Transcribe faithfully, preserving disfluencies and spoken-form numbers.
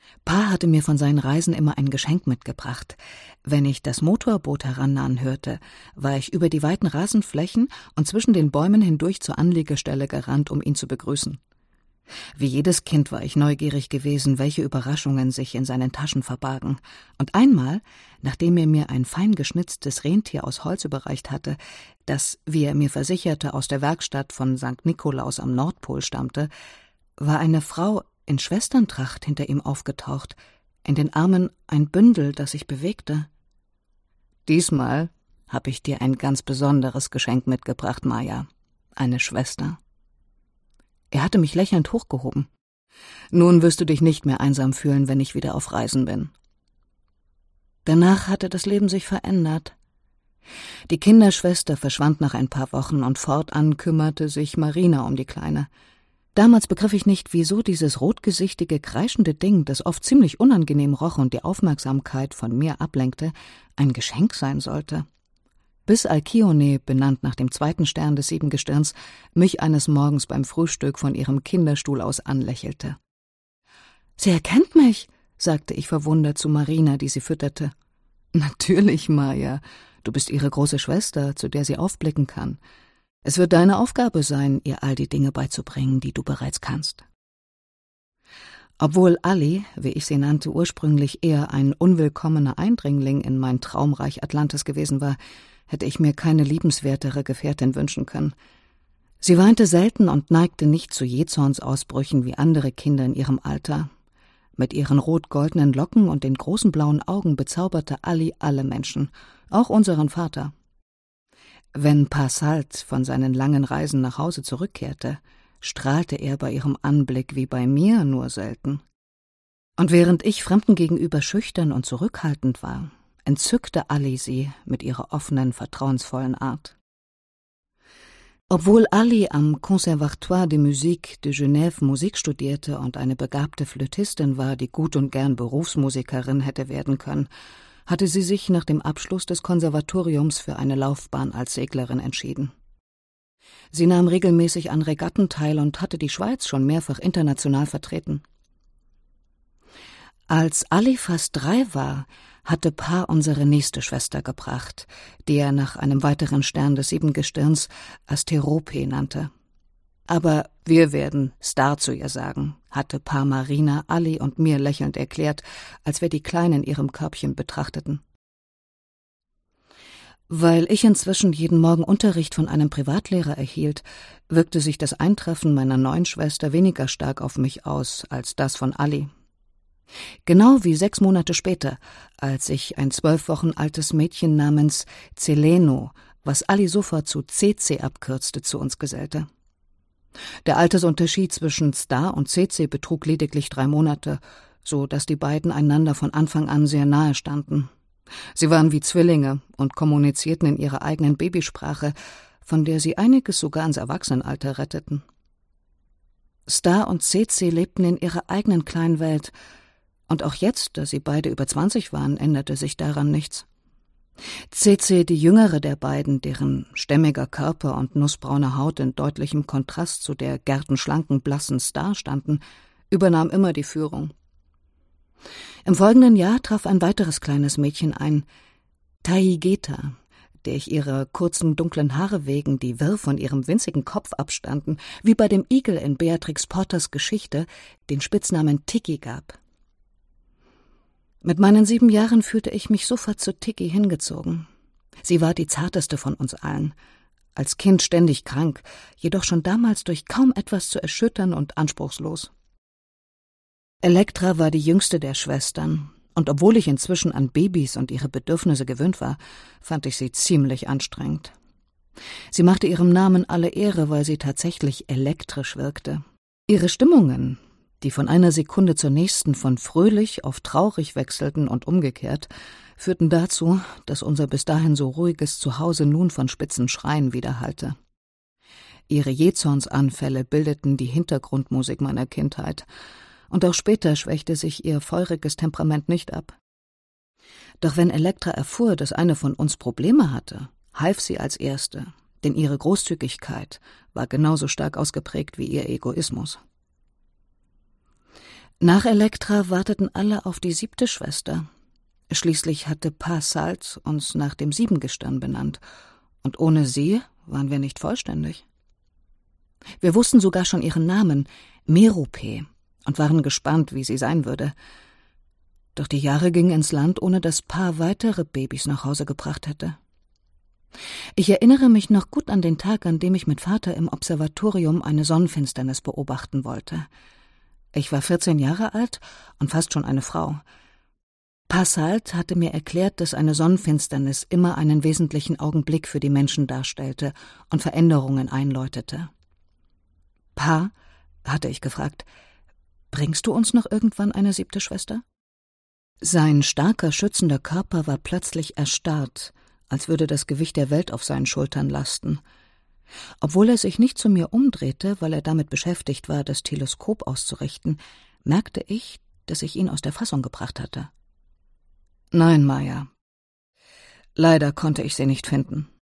Pa hatte mir von seinen Reisen immer ein Geschenk mitgebracht. Wenn ich das Motorboot herannahen hörte, war ich über die weiten Rasenflächen und zwischen den Bäumen hindurch zur Anlegestelle gerannt, um ihn zu begrüßen. Wie jedes Kind war ich neugierig gewesen, welche Überraschungen sich in seinen Taschen verbargen. Und einmal, nachdem er mir ein fein geschnitztes Rentier aus Holz überreicht hatte, das, wie er mir versicherte, aus der Werkstatt von Sankt Nikolaus am Nordpol stammte, war eine Frau in Schwesterntracht hinter ihm aufgetaucht, in den Armen ein Bündel, das sich bewegte. »Diesmal habe ich dir ein ganz besonderes Geschenk mitgebracht, Maja, eine Schwester.« Er hatte mich lächelnd hochgehoben. »Nun wirst du dich nicht mehr einsam fühlen, wenn ich wieder auf Reisen bin.« Danach hatte das Leben sich verändert. Die Kinderschwester verschwand nach ein paar Wochen und fortan kümmerte sich Marina um die Kleine. Damals begriff ich nicht, wieso dieses rotgesichtige, kreischende Ding, das oft ziemlich unangenehm roch und die Aufmerksamkeit von mir ablenkte, ein Geschenk sein sollte. Bis Alkione, benannt nach dem zweiten Stern des Siebengestirns, mich eines Morgens beim Frühstück von ihrem Kinderstuhl aus anlächelte. »Sie erkennt mich«, sagte ich verwundert zu Marina, die sie fütterte. »Natürlich, Maja, du bist ihre große Schwester, zu der sie aufblicken kann. Es wird deine Aufgabe sein, ihr all die Dinge beizubringen, die du bereits kannst.« Obwohl Ali, wie ich sie nannte, ursprünglich eher ein unwillkommener Eindringling in mein Traumreich Atlantis gewesen war, hätte ich mir keine liebenswertere Gefährtin wünschen können. Sie weinte selten und neigte nicht zu Jähzornsausbrüchen wie andere Kinder in ihrem Alter. Mit ihren rot-goldenen Locken und den großen blauen Augen bezauberte Ali alle Menschen, auch unseren Vater. Wenn Pa Salt von seinen langen Reisen nach Hause zurückkehrte, strahlte er bei ihrem Anblick wie bei mir nur selten. Und während ich Fremden gegenüber schüchtern und zurückhaltend war, entzückte Ali sie mit ihrer offenen, vertrauensvollen Art. Obwohl Ali am Conservatoire de Musique de Genève Musik studierte und eine begabte Flötistin war, die gut und gern Berufsmusikerin hätte werden können, hatte sie sich nach dem Abschluss des Konservatoriums für eine Laufbahn als Seglerin entschieden. Sie nahm regelmäßig an Regatten teil und hatte die Schweiz schon mehrfach international vertreten. Als Ali fast drei war, hatte Pa unsere nächste Schwester gebracht, die er nach einem weiteren Stern des Siebengestirns Asterope nannte. Aber wir werden Star zu ihr sagen, hatte Pa Marina, Ali und mir lächelnd erklärt, als wir die Kleine in ihrem Körbchen betrachteten. Weil ich inzwischen jeden Morgen Unterricht von einem Privatlehrer erhielt, wirkte sich das Eintreffen meiner neuen Schwester weniger stark auf mich aus als das von Ali. Genau wie sechs Monate später, als ich ein zwölf Wochen altes Mädchen namens Zeleno, was Ali sofort zu C C abkürzte, zu uns gesellte. Der Altersunterschied zwischen Star und C C betrug lediglich drei Monate, so dass die beiden einander von Anfang an sehr nahe standen. Sie waren wie Zwillinge und kommunizierten in ihrer eigenen Babysprache, von der sie einiges sogar ins Erwachsenenalter retteten. Star und C C lebten in ihrer eigenen kleinen Welt, und auch jetzt, da sie beide über zwanzig waren, änderte sich daran nichts. C C, die jüngere der beiden, deren stämmiger Körper und nussbraune Haut in deutlichem Kontrast zu der gärtenschlanken, blassen Star standen, übernahm immer die Führung. Im folgenden Jahr traf ein weiteres kleines Mädchen ein, Taigeta, der ich ihre kurzen, dunklen Haare wegen, die wirr von ihrem winzigen Kopf abstanden, wie bei dem Igel in Beatrix Potters Geschichte, den Spitznamen Tiki gab. Mit meinen sieben Jahren fühlte ich mich sofort zu Tiki hingezogen. Sie war die zarteste von uns allen, als Kind ständig krank, jedoch schon damals durch kaum etwas zu erschüttern und anspruchslos. Elektra war die jüngste der Schwestern, und obwohl ich inzwischen an Babys und ihre Bedürfnisse gewöhnt war, fand ich sie ziemlich anstrengend. Sie machte ihrem Namen alle Ehre, weil sie tatsächlich elektrisch wirkte. Ihre Stimmungen, die von einer Sekunde zur nächsten von fröhlich auf traurig wechselten und umgekehrt, führten dazu, dass unser bis dahin so ruhiges Zuhause nun von spitzen Schreien widerhallte. Ihre Jähzornsanfälle bildeten die Hintergrundmusik meiner Kindheit, und auch später schwächte sich ihr feuriges Temperament nicht ab. Doch wenn Elektra erfuhr, dass eine von uns Probleme hatte, half sie als Erste, denn ihre Großzügigkeit war genauso stark ausgeprägt wie ihr Egoismus. Nach Elektra warteten alle auf die siebte Schwester. Schließlich hatte Pa Salt uns nach dem Siebengestirn benannt, und ohne sie waren wir nicht vollständig. Wir wussten sogar schon ihren Namen, Merope, und waren gespannt, wie sie sein würde. Doch die Jahre gingen ins Land, ohne dass Pa weitere Babys nach Hause gebracht hätte. Ich erinnere mich noch gut an den Tag, an dem ich mit Vater im Observatorium eine Sonnenfinsternis beobachten wollte. Ich war vierzehn Jahre alt und fast schon eine Frau. Pa Salt hatte mir erklärt, dass eine Sonnenfinsternis immer einen wesentlichen Augenblick für die Menschen darstellte und Veränderungen einläutete. »Pa«, hatte ich gefragt, »bringst du uns noch irgendwann eine siebte Schwester?« Sein starker, schützender Körper war plötzlich erstarrt, als würde das Gewicht der Welt auf seinen Schultern lasten. Obwohl er sich nicht zu mir umdrehte, weil er damit beschäftigt war, das Teleskop auszurichten, merkte ich, dass ich ihn aus der Fassung gebracht hatte. »Nein, Maya. Leider konnte ich sie nicht finden.«